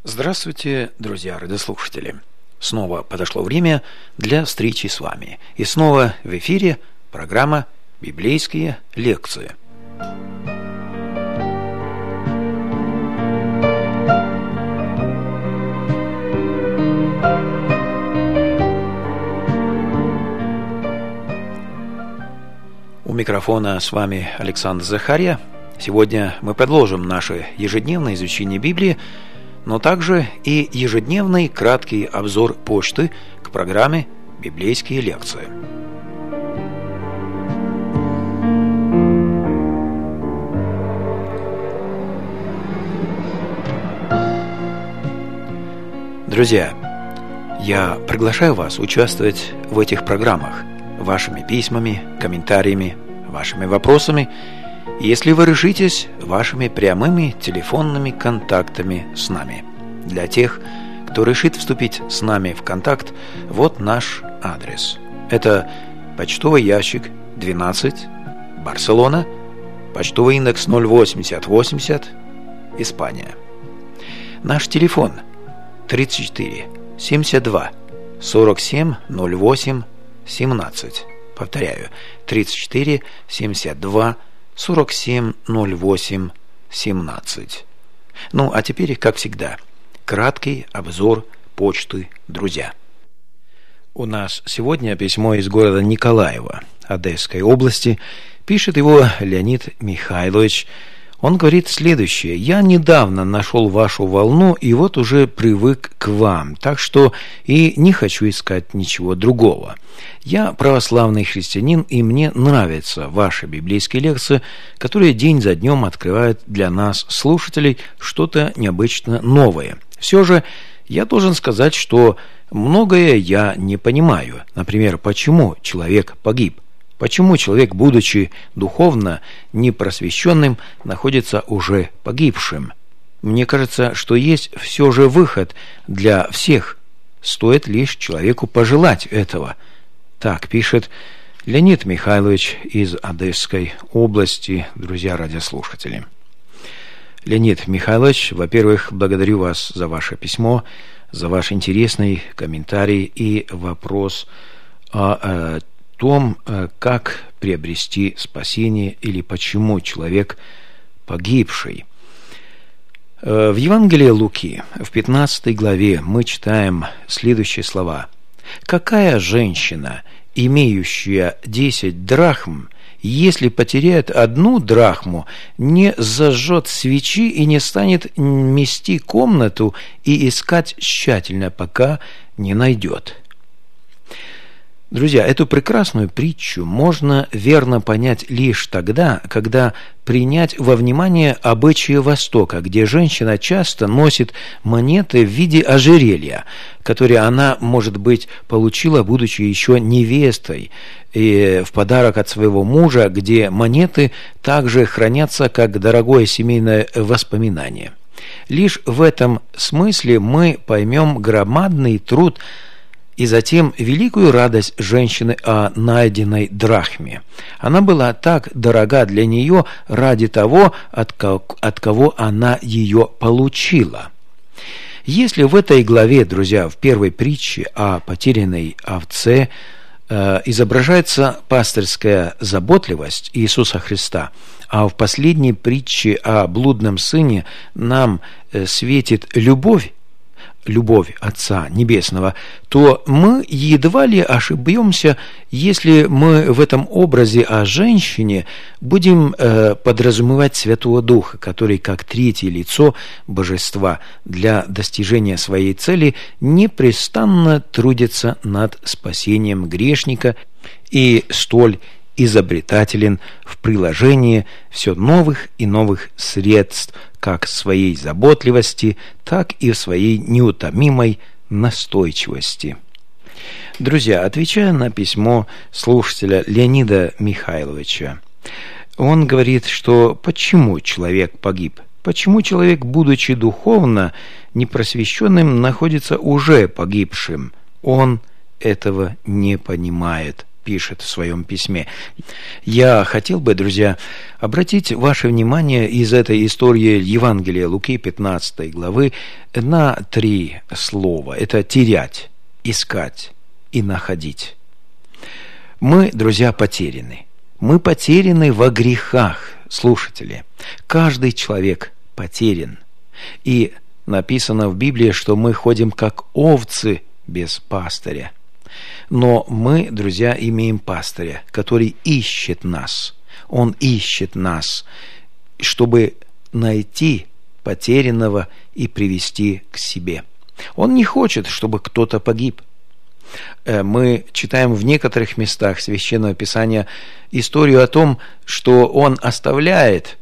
Здравствуйте, друзья радиослушатели! Снова подошло время для встречи с вами. И снова в эфире программа «Библейские лекции». У микрофона с вами Александр Захарья. Сегодня мы продолжим наше ежедневное изучение Библии, но также и ежедневный краткий обзор почты к программе «Библейские лекции». Друзья, я приглашаю вас участвовать в этих программах вашими письмами, комментариями, вашими вопросами, если вы решитесь, вашими прямыми телефонными контактами с нами. Для тех, кто решит вступить с нами в контакт, вот наш адрес. Это почтовый ящик 12, Барселона, почтовый индекс 08080, Испания. Наш телефон 34 72 47 08 17. Повторяю, 34 72 47 08 17. Ну, а теперь, как всегда, краткий обзор почты, друзья. У нас сегодня письмо из города Николаева, Одесской области. Пишет его Леонид Михайлович. Он говорит следующее: «Я недавно нашел вашу волну и вот уже привык к вам, так что и не хочу искать ничего другого. Я православный христианин, и мне нравятся ваши библейские лекции, которые день за днем открывают для нас, слушателей, что-то необычно новое. Все же я должен сказать, что многое я не понимаю. Например, почему человек погиб? Почему человек, будучи духовно непросвещенным, находится уже погибшим? Мне кажется, что есть все же выход для всех. Стоит лишь человеку пожелать этого». Так пишет Леонид Михайлович из Одесской области, друзья радиослушатели. Леонид Михайлович, во-первых, благодарю вас за ваше письмо, за ваш интересный комментарий и вопрос о том, как приобрести спасение или почему человек погибший. В Евангелии Луки, в 15 главе, мы читаем следующие слова: «Какая женщина, имеющая 10 драхм, если потеряет 1 драхму, не зажжет свечи и не станет мести комнату и искать тщательно, пока не найдет?» Друзья, эту прекрасную притчу можно верно понять лишь тогда, когда принять во внимание обычаи Востока, где женщина часто носит монеты в виде ожерелья, которые она, может быть, получила, будучи еще невестой, и в подарок от своего мужа, где монеты также хранятся как дорогое семейное воспоминание. Лишь в этом смысле мы поймем громадный труд и затем великую радость женщины о найденной драхме. Она была так дорога для нее ради того, от кого она ее получила. Если в этой главе, друзья, в первой притче о потерянной овце изображается пастырская заботливость Иисуса Христа, а в последней притче о блудном сыне нам светит любовь Отца Небесного, то мы едва ли ошибемся, если мы в этом образе о женщине будем подразумевать Святого Духа, который, как третье лицо Божества, для достижения своей цели непрестанно трудится над спасением грешника и столь изобретателен в приложении все новых и новых средств, как в своей заботливости, так и в своей неутомимой настойчивости. Друзья, отвечая на письмо слушателя Леонида Михайловича, он говорит, что почему человек погиб? Почему человек, будучи духовно непросвещенным, находится уже погибшим? Он этого не понимает. пишет в своем письме. Я хотел бы, друзья, обратить ваше внимание из этой истории Евангелия Луки 15 главы на 3 слова. Это терять, искать и находить. Мы, друзья, потеряны. Мы потеряны во грехах, слушатели. Каждый человек потерян. И написано в Библии, что мы ходим как овцы без пастыря. Но мы, друзья, имеем пастыря, который ищет нас. Он ищет нас, чтобы найти потерянного и привести к себе. Он не хочет, чтобы кто-то погиб. Мы читаем в некоторых местах Священного Писания историю о том, что он оставляет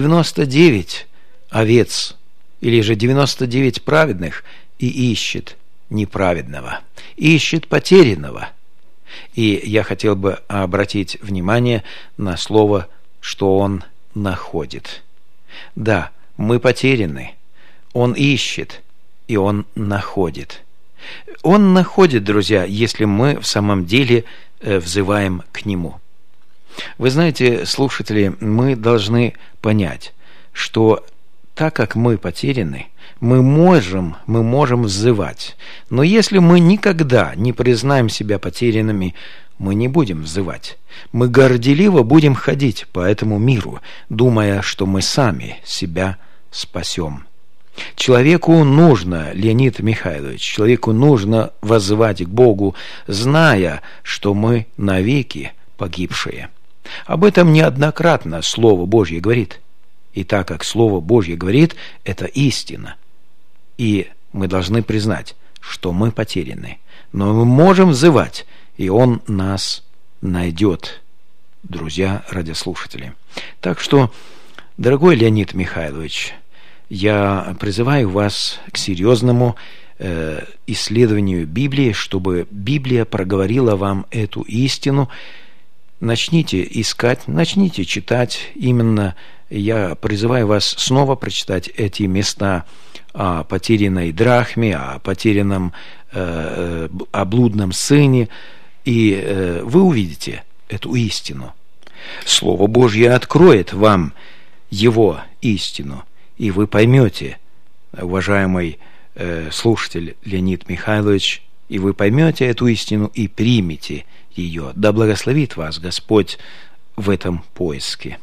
99 овец или же 99 праведных и ищет неправедного, ищет потерянного. И я хотел бы обратить внимание на слово, что он находит. Да, мы потеряны. Он ищет, и он находит. Он находит, друзья, если мы в самом деле взываем к нему. Вы знаете, слушатели, мы должны понять, что так как мы потеряны, мы можем взывать. Но если мы никогда не признаем себя потерянными, мы не будем взывать. Мы горделиво будем ходить по этому миру, думая, что мы сами себя спасем. Человеку нужно, Леонид Михайлович, человеку нужно воззвать к Богу, зная, что мы навеки погибшие. Об этом неоднократно Слово Божье говорит. И так как Слово Божье говорит, это истина. И мы должны признать, что мы потеряны. Но мы можем взывать, и Он нас найдет, друзья радиослушатели. Так что, дорогой Леонид Михайлович, я призываю вас к серьезному исследованию Библии, чтобы Библия проговорила вам эту истину. Начните искать, начните читать. Именно я призываю вас снова прочитать эти места о потерянной драхме, о потерянном, о блудном сыне, и вы увидите эту истину. Слово Божье откроет вам его истину, и вы поймете, уважаемый слушатель Леонид Михайлович, и вы поймете эту истину и примете ее. Да благословит вас Господь в этом поиске.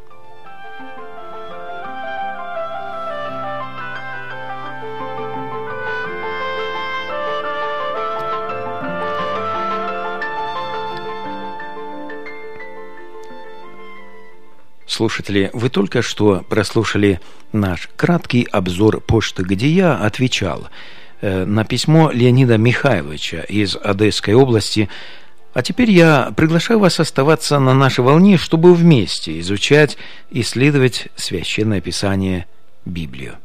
Слушатели, вы только что прослушали наш краткий обзор почты, где я отвечал на письмо Леонида Михайловича из Одесской области. А теперь я приглашаю вас оставаться на нашей волне, чтобы вместе изучать, исследовать Священное Писание, Библию.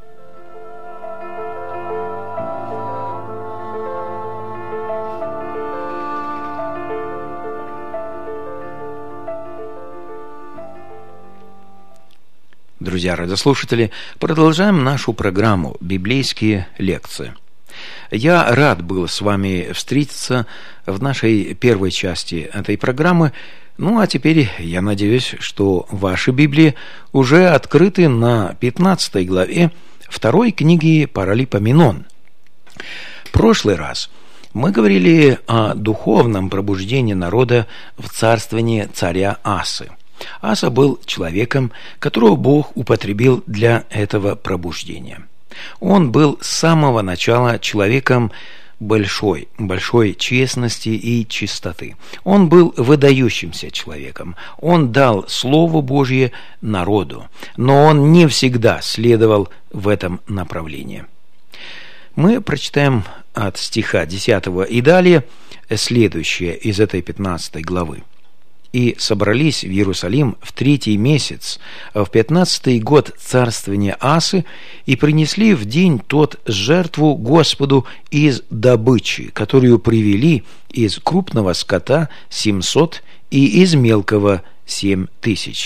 Друзья радиослушатели, продолжаем нашу программу «Библейские лекции». Я рад был с вами встретиться в нашей первой части этой программы. Ну, а теперь я надеюсь, что ваши Библии уже открыты на 15 главе 2 книги Паралипоменон. В прошлый раз мы говорили о духовном пробуждении народа в царствовании царя Асы. Аса был человеком, которого Бог употребил для этого пробуждения. Он был с самого начала человеком большой честности и чистоты. Он был выдающимся человеком. Он дал Слово Божье народу, но он не всегда следовал в этом направлении. Мы прочитаем от стиха 10 и далее следующее из этой 15 главы. «И собрались в Иерусалим в 3-й месяц, в 15-й год царствования Асы, и принесли в день тот жертву Господу из добычи, которую привели из крупного скота 700 и из мелкого 7000.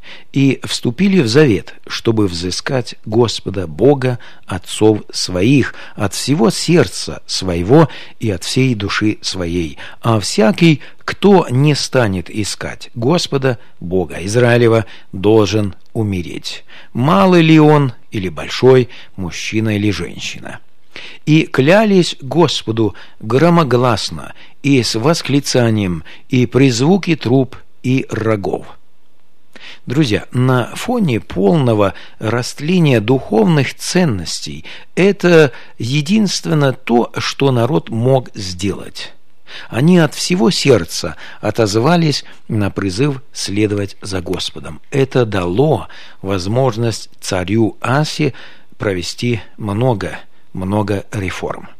и вступили в завет, чтобы взыскать Господа Бога отцов своих от всего сердца своего и от всей души своей. А всякий, кто не станет искать Господа Бога Израилева, должен умереть, малый ли он или большой, мужчина или женщина. И клялись Господу громогласно и с восклицанием, и при звуке труб и рогов. Друзья, на фоне полного растления духовных ценностей это единственно то, что народ мог сделать. Они от всего сердца отозвались на призыв следовать за Господом. Это дало возможность царю Асе провести много реформ.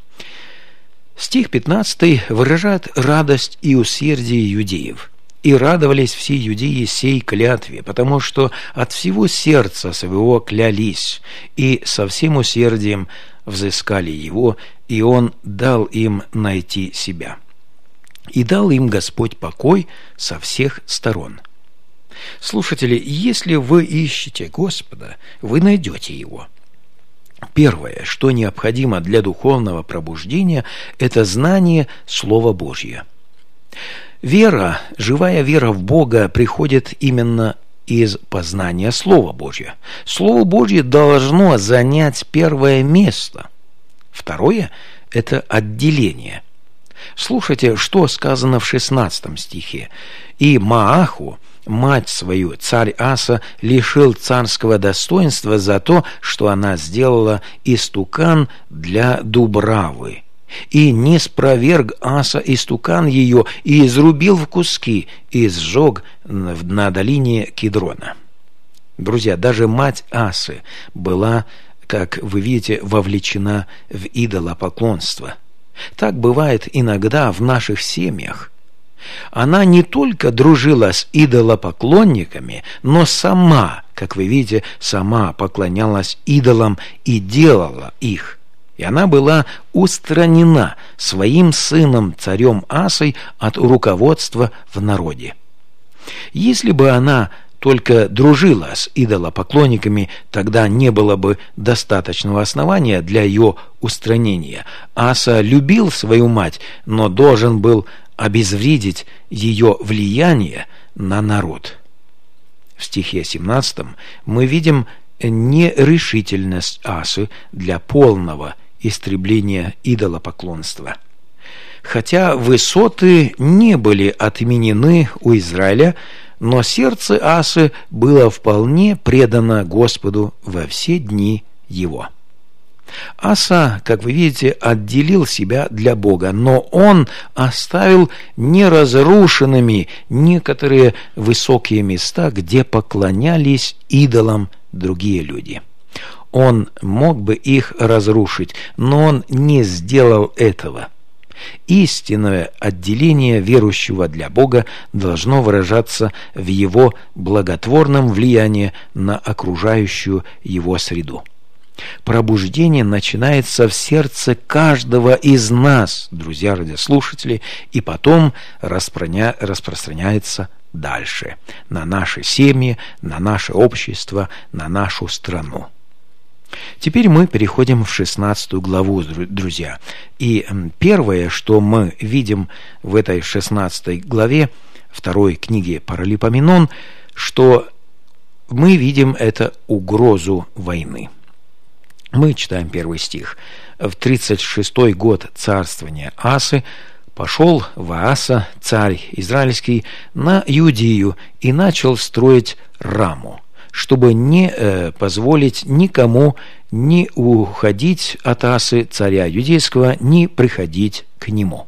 Стих 15 выражает радость и усердие иудеев. «И радовались все иудеи сей клятве, потому что от всего сердца своего клялись, и со всем усердием взыскали его, и он дал им найти себя. И дал им Господь покой со всех сторон». Слушатели, если вы ищете Господа, вы найдете Его. Первое, что необходимо для духовного пробуждения, это знание Слова Божьего. Вера, живая вера в Бога приходит именно из познания Слова Божьего. Слово Божье должно занять первое место. Второе – это отделение. Слушайте, что сказано в 16 стихе. «И Мааху, мать свою, царь Аса, лишил царского достоинства за то, что она сделала истукан для дубравы. И не спроверг Аса истукан ее, и изрубил в куски, и сжег на долине Кидрона». Друзья, даже мать Асы была, как вы видите, вовлечена в идолопоклонство. Так бывает иногда в наших семьях. Она не только дружила с идолопоклонниками, но сама, как вы видите, сама поклонялась идолам и делала их. И она была устранена своим сыном, царем Асой, от руководства в народе. Если бы она только дружила с идолопоклонниками, тогда не было бы достаточного основания для ее устранения. Аса любил свою мать, но должен был обезвредить ее влияние на народ. В стихе 17 мы видим нерешительность Асы для полного истребления идолопоклонства. Хотя высоты не были отменены у Израиля, но сердце Асы было вполне предано Господу во все дни его. Аса, как вы видите, отделил себя для Бога, но он оставил неразрушенными некоторые высокие места, где поклонялись идолам другие люди. Он мог бы их разрушить, но он не сделал этого. Истинное отделение верующего для Бога должно выражаться в его благотворном влиянии на окружающую его среду. Пробуждение начинается в сердце каждого из нас, друзья радиослушатели, и потом распространяется дальше, на наши семьи, на наше общество, на нашу страну. Теперь мы переходим в 16 главу, друзья. И первое, что мы видим в этой 16 главе второй книги Паралипоменон, что мы видим это угрозу войны. Мы читаем первый стих. «В 36-й год царствования Асы пошел Вааса, царь израильский, на Иудею и начал строить Раму, чтобы не позволить никому ни уходить от Асы, царя юдейского, ни приходить к нему».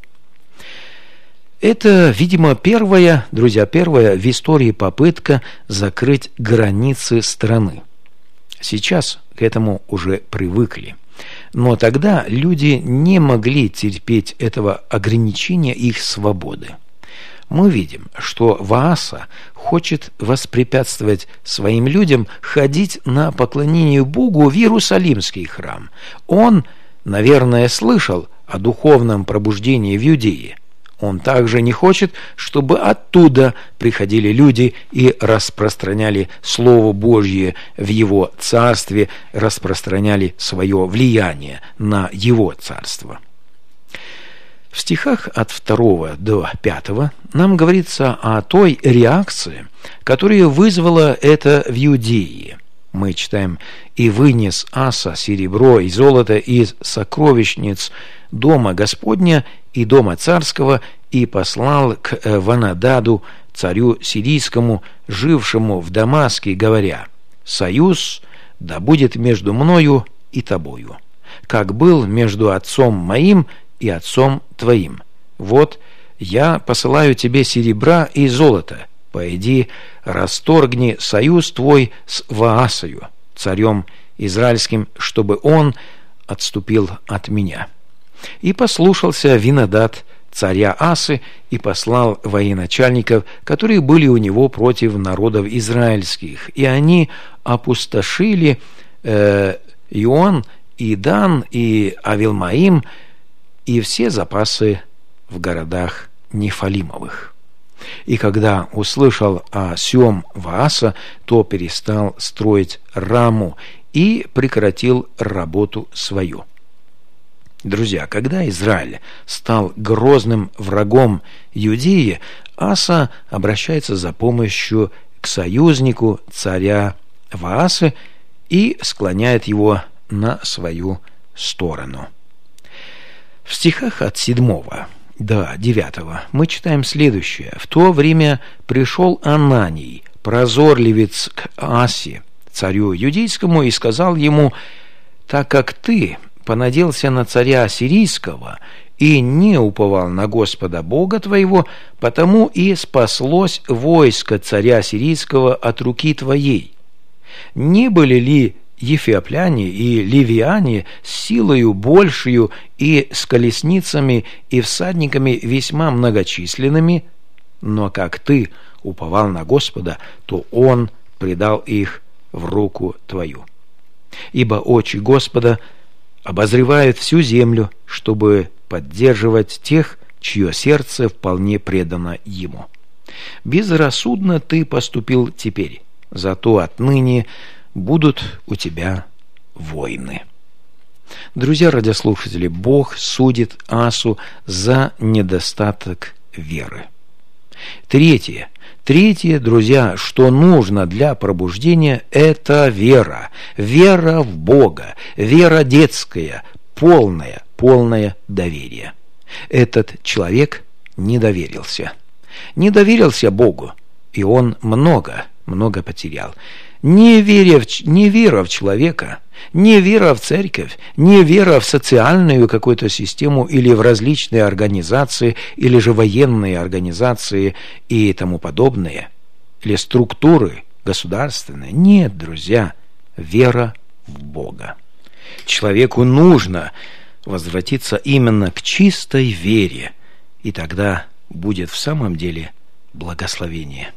Это, видимо, первая в истории попытка закрыть границы страны. Сейчас к этому уже привыкли. Но тогда люди не могли терпеть этого ограничения их свободы. Мы видим, что Вааса хочет воспрепятствовать своим людям ходить на поклонение Богу в Иерусалимский храм. Он, наверное, слышал о духовном пробуждении в Иудее. Он также не хочет, чтобы оттуда приходили люди и распространяли Слово Божье в Его Царстве, распространяли свое влияние на Его Царство. В стихах от 2 до 5 нам говорится о той реакции, которая вызвала это в Иудее. Мы читаем: «И вынес Аса серебро и золото из сокровищниц дома Господня и дома царского, и послал к Ванададу, царю сирийскому, жившему в Дамаске, говоря: союз да будет между мною и тобою, как был между отцом моим и отцом твоим. Вот я посылаю тебе серебра и золото. Пойди, расторгни союз твой с Ваасою, царем израильским, чтобы он отступил от меня». И послушался Винадад царя Асы и послал военачальников, которые были у него против народов израильских, и они опустошили Ион и Дан и Авилмаим и все запасы в городах Нефалимовых. И когда услышал о сем Вааса, то перестал строить Раму и прекратил работу свою. Друзья, когда Израиль стал грозным врагом Иудеи, Аса обращается за помощью к союзнику царя Ваасы и склоняет его на свою сторону. В стихах от 7 до 9 мы читаем следующее: «В то время пришел Ананий, прозорливец, к Асе, царю иудейскому, и сказал ему: так как ты понадеялся на царя сирийского и не уповал на Господа Бога твоего, потому и спаслось войско царя сирийского от руки твоей. Не были ли ефиопляне и ливиане с силою большую и с колесницами и всадниками весьма многочисленными? Но как ты уповал на Господа, то Он предал их в руку твою. Ибо очи Господа обозревают всю землю, чтобы поддерживать тех, чье сердце вполне предано Ему. Безрассудно ты поступил теперь, зато отныне будут у тебя войны». Друзья радиослушатели, Бог судит Асу за недостаток веры. Третье, друзья, что нужно для пробуждения, это вера. Вера в Бога, вера детская, полное доверие. Этот человек не доверился Богу, и он много потерял. Не вера в человека, не вера в церковь, не вера в социальную какую-то систему или в различные организации, или же военные организации и тому подобное, или структуры государственные. Нет, друзья, вера в Бога. Человеку нужно возвратиться именно к чистой вере, и тогда будет в самом деле благословение.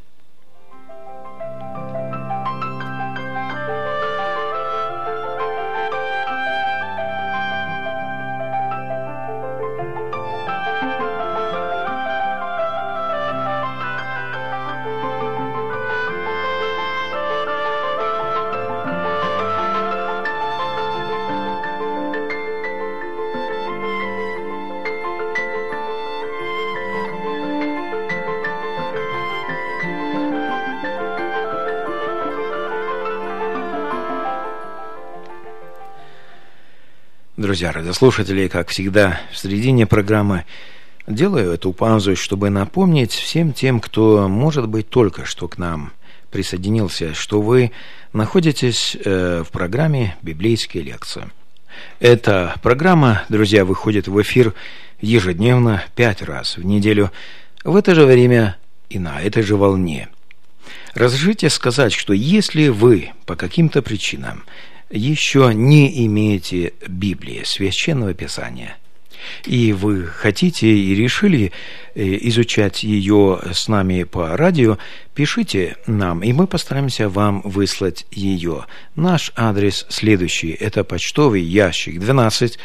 Друзья радиослушатели, как всегда, в середине программы делаю эту паузу, чтобы напомнить всем тем, кто, может быть, только что к нам присоединился, что вы находитесь в программе «Библейские лекции». Эта программа, друзья, выходит в эфир ежедневно 5 раз в неделю, в это же время и на этой же волне. Разрешите сказать, что если вы по каким-то причинам еще не имеете Библии, Священного Писания, и вы хотите и решили изучать ее с нами по радио, пишите нам, и мы постараемся вам выслать ее. Наш адрес следующий. Это почтовый ящик 12,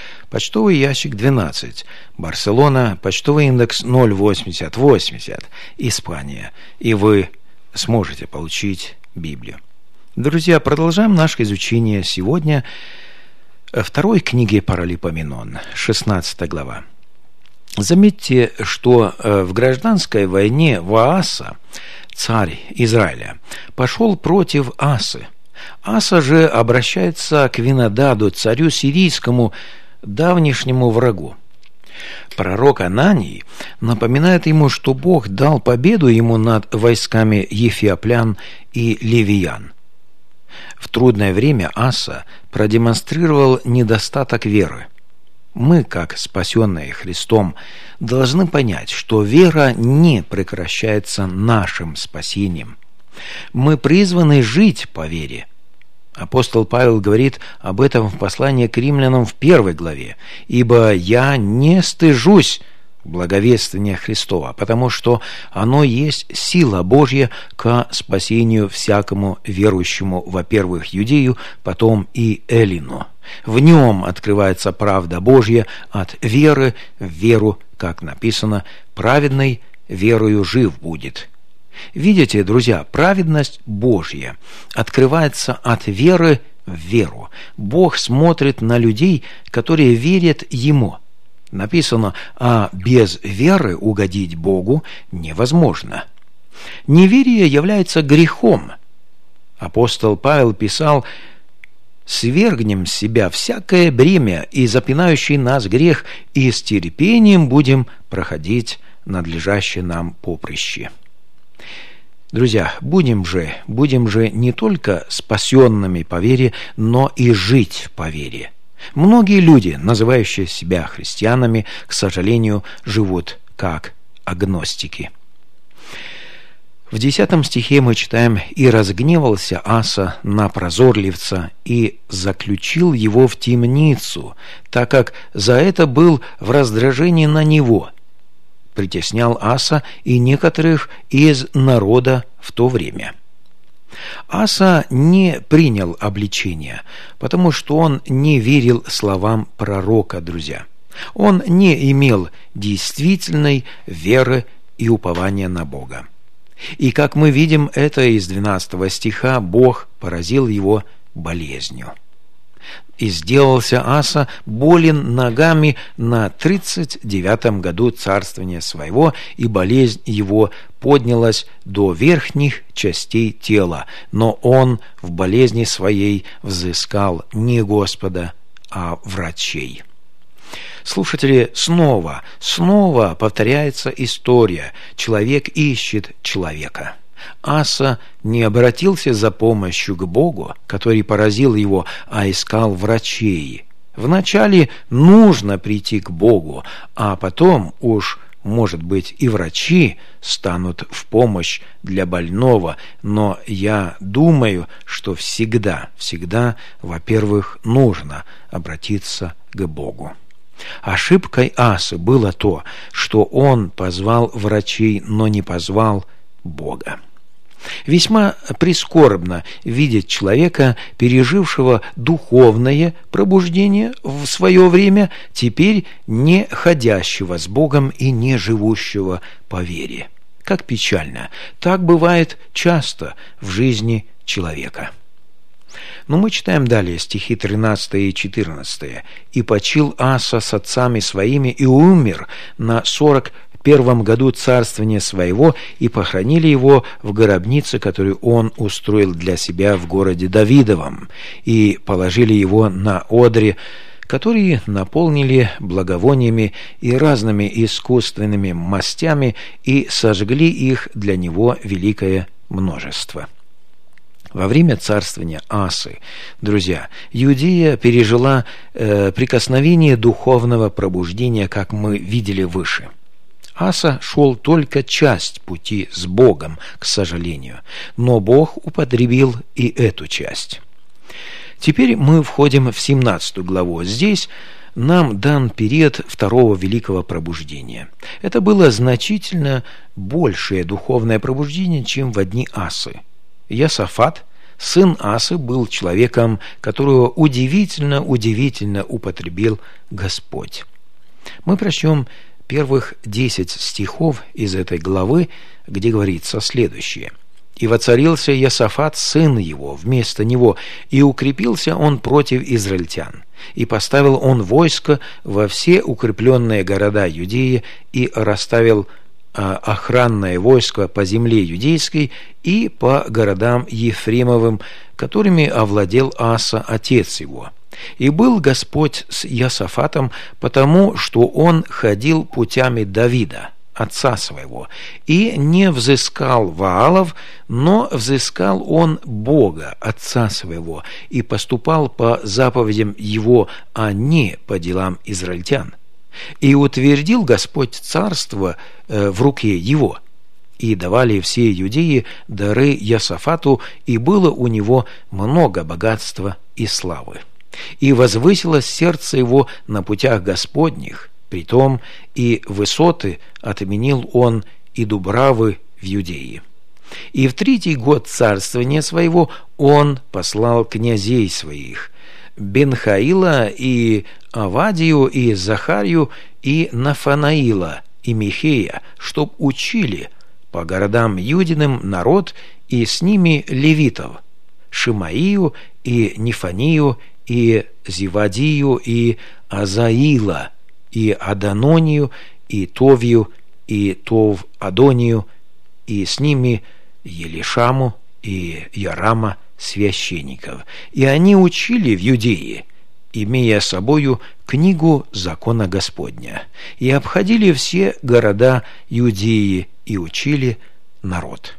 Барселона, почтовый индекс 08080, Испания. И вы сможете получить Библию. Друзья, продолжаем наше изучение сегодня второй книги Паралипоменон, 16 глава. Заметьте, что в гражданской войне Вааса, царь Израиля, пошел против Асы. Аса же обращается к Винодаду, царю сирийскому, давнишнему врагу. Пророк Ананий напоминает ему, что Бог дал победу ему над войсками ефиоплян и ливиян. В трудное время Аса продемонстрировал недостаток веры. Мы, как спасенные Христом, должны понять, что вера не прекращается нашим спасением. Мы призваны жить по вере. Апостол Павел говорит об этом в послании к римлянам в 1 главе. «Ибо я не стыжусь благовествования Христова, потому что оно есть сила Божья ко спасению всякому верующему, во-первых, юдею, потом и эллину. В нем открывается правда Божья от веры в веру, как написано, праведный верою жив будет». Видите, друзья, праведность Божья открывается от веры в веру. Бог смотрит на людей, которые верят Ему. Написано, а без веры угодить Богу невозможно. Неверие является грехом. Апостол Павел писал: «Свергнем с себя всякое бремя и запинающий нас грех, и с терпением будем проходить надлежащее нам поприще». Друзья, будем же не только спасенными по вере, но и жить по вере. Многие люди, называющие себя христианами, к сожалению, живут как агностики. В 10 стихе мы читаем: «И разгневался Аса на прозорливца и заключил его в темницу, так как за это был в раздражении на него. Притеснял Аса и некоторых из народа в то время». Аса не принял обличения, потому что он не верил словам пророка, друзья. Он не имел действительной веры и упования на Бога. И, как мы видим это из 12 стиха, Бог поразил его болезнью. «И сделался Аса болен ногами на 39-м году царствования своего, и болезнь его поднялась до верхних частей тела, но он в болезни своей взыскал не Господа, а врачей». Слушатели, снова повторяется история. Человек ищет человека. Аса не обратился за помощью к Богу, который поразил его, а искал врачей. Вначале нужно прийти к Богу, а потом уж, может быть, и врачи станут в помощь для больного. Но я думаю, что всегда, во-первых, нужно обратиться к Богу. Ошибкой Асы было то, что он позвал врачей, но не позвал Бога. Весьма прискорбно видеть человека, пережившего духовное пробуждение в свое время, теперь не ходящего с Богом и не живущего по вере. Как печально! Так бывает часто в жизни человека. Но мы читаем далее стихи 13 и 14. «И почил Аса с отцами своими и умер на 41 году царствования своего, и похоронили его в гробнице, которую он устроил для себя в городе Давидовом, и положили его на одре, которые наполнили благовониями и разными искусственными мастями, и сожгли их для него великое множество». Во время царствования Асы, друзья, Иудея пережила прикосновение духовного пробуждения, как мы видели выше. Аса шел только часть пути с Богом, к сожалению, но Бог употребил и эту часть. Теперь мы входим в 17 главу. Здесь нам дан период второго великого пробуждения. Это было значительно большее духовное пробуждение, чем в дни Асы. Иосафат, сын Асы, был человеком, которого удивительно употребил Господь. Мы прочтем первых 10 стихов из этой главы, где говорится следующее. «И воцарился Иосафат, сын его, вместо него, и укрепился он против израильтян. И поставил он войско во все укрепленные города Юдеи, и расставил охранное войско по земле юдейской и по городам Ефремовым, которыми овладел Аса, отец его. И был Господь с Иосафатом, потому что он ходил путями Давида, отца своего, и не взыскал Ваалов, но взыскал он Бога, отца своего, и поступал по заповедям его, а не по делам израильтян. И утвердил Господь царство в руке его. И давали все юдеи дары Иосафату, и было у него много богатства и славы. И возвысилось сердце его на путях Господних, притом и высоты отменил он, и дубравы в Юдее. И в 3-й год царствования своего он послал князей своих, Бенхаила и Авадию и Захарию и Нафанаила и Михея, чтоб учили по городам Юдиным народ, и с ними левитов, Шимаию и Нефанию и Зевадию и Азаила и Адононию и Товью и Тов-Адонию, и с ними Елишаму и Ярама, священников. И они учили в Юдее, имея собою книгу закона Господня, и обходили все города Юдеи и учили народ.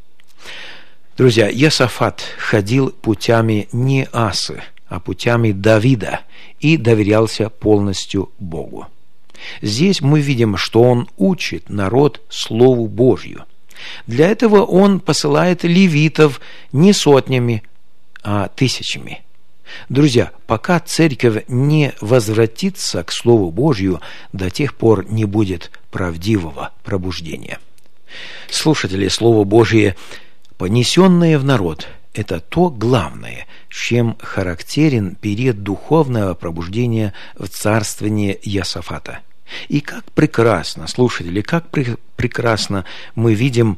Друзья, Иосафат ходил путями не Асы, а путями Давида и доверялся полностью Богу. Здесь мы видим, что он учит народ Слову Божью. Для этого он посылает левитов не сотнями, а тысячами. Друзья, пока церковь не возвратится к Слову Божью, до тех пор не будет правдивого пробуждения. Слушатели, Слово Божие, понесенное в народ, это то главное, чем характерен период духовного пробуждения в царствовании Иосафата. И как прекрасно, слушатели, как прекрасно мы видим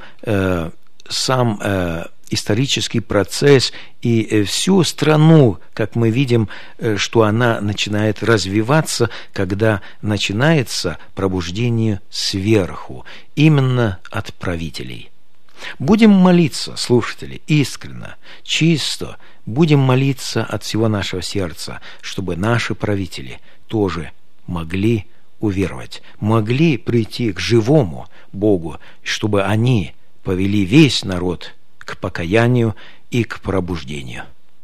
сам исторический процесс и всю страну, как мы видим, что она начинает развиваться, когда начинается пробуждение сверху, именно от правителей. Будем молиться, слушатели, искренне, чисто, будем молиться от всего нашего сердца, чтобы наши правители тоже могли уверовать, могли прийти к живому Богу, чтобы они повели весь народ к покаянию и к пробуждению.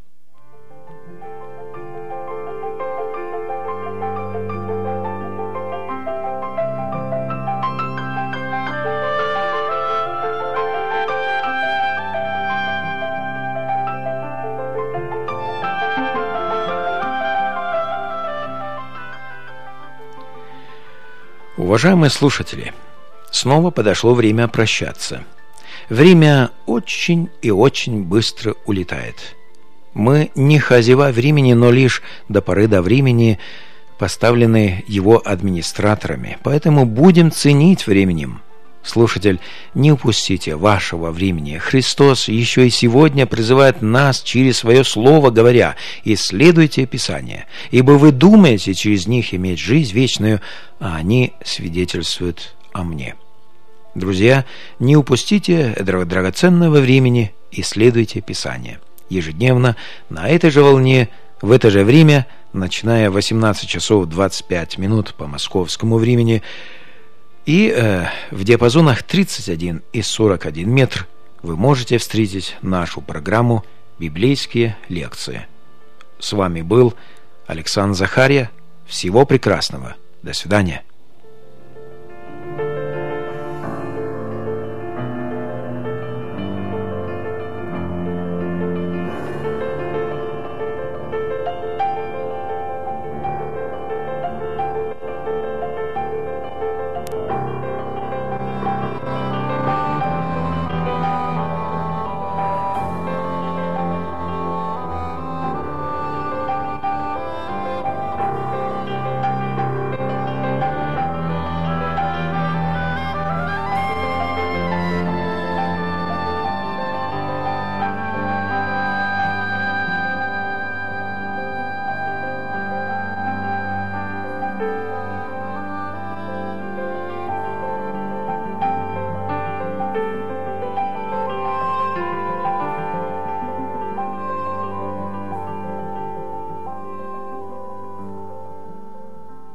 Уважаемые слушатели, снова подошло время прощаться. Время очень и очень быстро улетает. Мы не хозяева времени, но лишь до поры до времени поставлены его администраторами, поэтому будем ценить временем. Слушатель, не упустите вашего времени. Христос еще и сегодня призывает нас через свое слово, говоря: «Исследуйте Писание, ибо вы думаете через них иметь жизнь вечную, а они свидетельствуют о мне». Друзья, не упустите этого драгоценного времени, исследуйте Писание. Ежедневно на этой же волне, в это же время, начиная 18 часов 25 минут по московскому времени, и в диапазонах 31 и 41 метр вы можете встретить нашу программу «Библейские лекции». С вами был Александр Захария. Всего прекрасного. До свидания.